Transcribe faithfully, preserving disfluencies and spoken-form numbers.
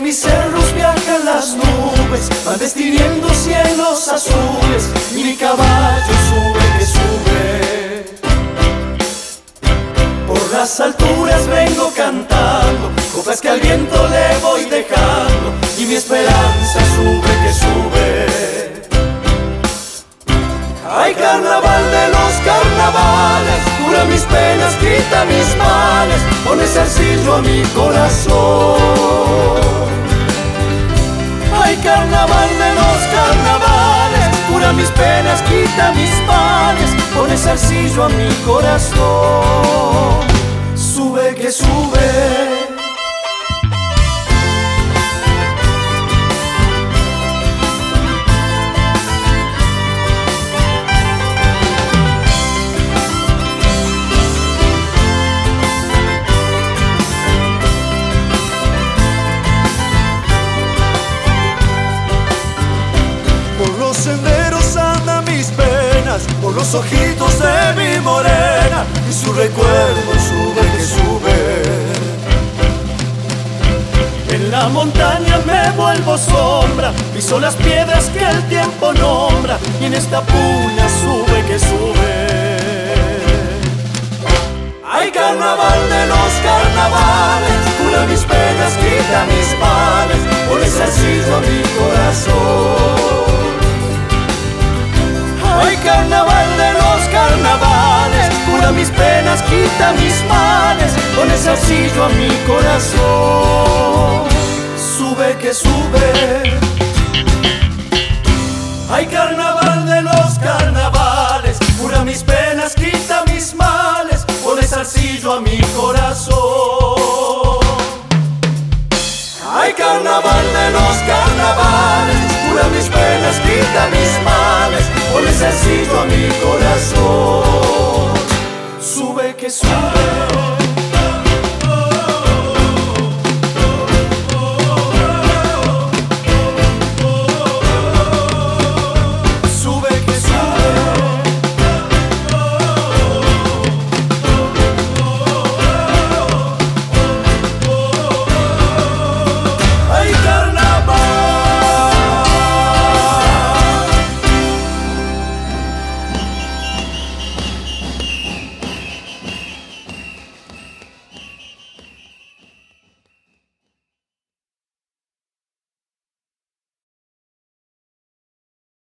mis cerros viajan las nubes, van destiniendo cielos azules, y mi caballo sube que sube. Por las alturas vengo cantando, coplas que al viento le voy dejando, y mi esperanza sube que sube. Ay, carnaval de los carnavales, cura mis penas, quita mis males, pone zarcillo a mi corazón. Ay, carnaval de los carnavales, cura mis penas, quita mis males, pone zarcillo a mi corazón. Sube que sube. Senderos andan mis penas, por los ojitos de mi morena, y su recuerdo sube que sube. En la montaña me vuelvo sombra, piso las piedras que el tiempo nombra, y en esta puna sube que sube. Ay, carnaval de los carnavales, cura mis penas, quita mis males, pone zarcillo a mi corazón. Ay, carnaval de los carnavales, cura mis penas, quita mis males, pone zarcillo a mi corazón. Sube que sube. Ay, carnaval de los carnavales, cura mis penas, quita mis males, pone zarcillo a mi corazón. Ay, carnaval de los carnavales, cura mis penas, quita mis males, pone zarcillo a mi corazón. Sube que sube.